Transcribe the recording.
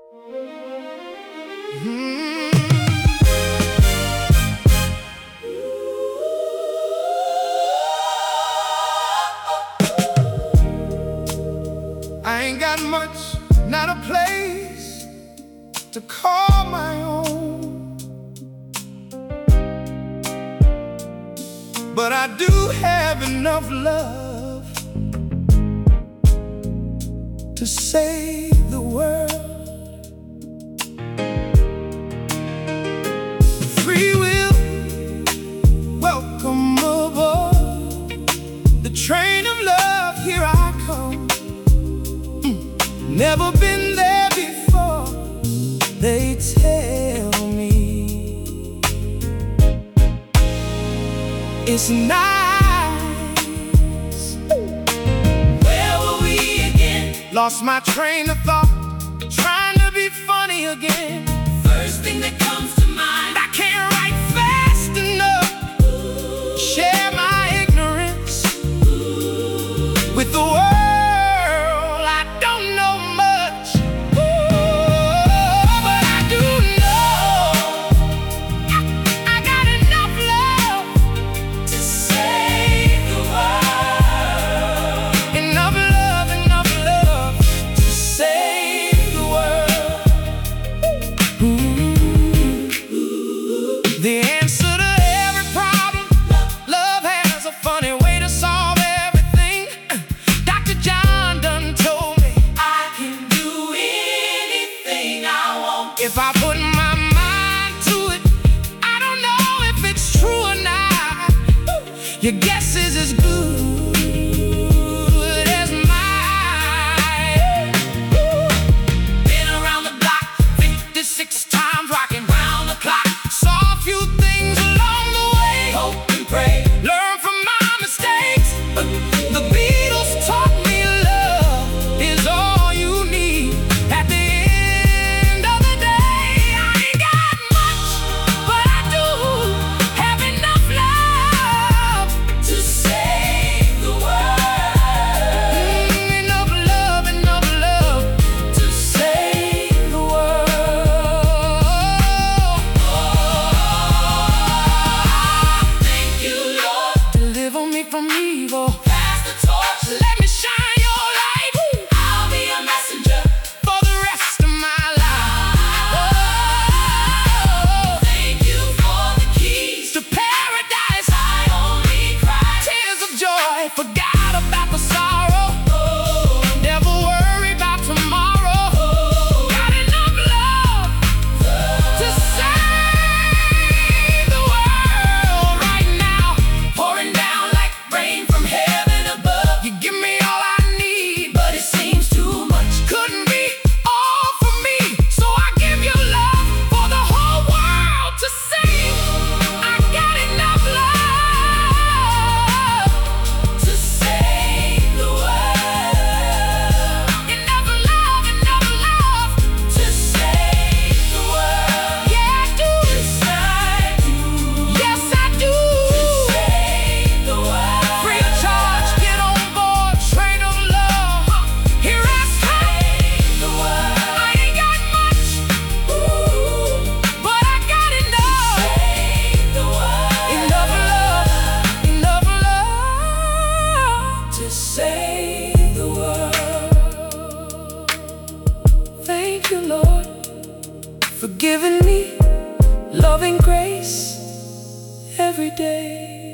Hmm. I ain't got much, not a place to call my own, but I do have enough love to save the world. Free will, welcome aboard the train of love, here I come. Never been there before, they tell me. It's nice. Where were we again? Lost my train of thought, trying to be funny again. First thing that comes to mind, I can't write fast enough. Share my ignorance with the world. The answer to every problem, love has a funny way to solve everything. Dr. John done told me I can do anything I want if I put my mind to it. I don't know if it's true or not. Your guess is as good as mine. Been around the block 56 times, rocking round the clock. Saw a few things along the way, hope and pray, learn from my mistakes. The Beatles taught me love is all you need. At the end of the day, I ain't got much, but I do have enough love to save the world. Enough love to save the world. Deliver me from evil, pass the torch, let me shine your light. I'll be a messenger for the rest of my life. Thank you for the keys to paradise. I only cried tears of joy, forgot about the sorrow. Never worry about tomorrow. Got enough love to save the world right now. Pouring down like rain from heaven above. You give me all I need, but it seems too much. Couldn't be all for me, so I give you love for the whole world to see. I got enough love to save the world. Enough love to save the world. Yeah, I do. Yes, I do. Save the world. Free of charge, get on board, train of love. Here I come. The world. I ain't got much, but I got enough. Save the world. Enough love to save the world. Thank you, Lord, for giving me loving grace every day.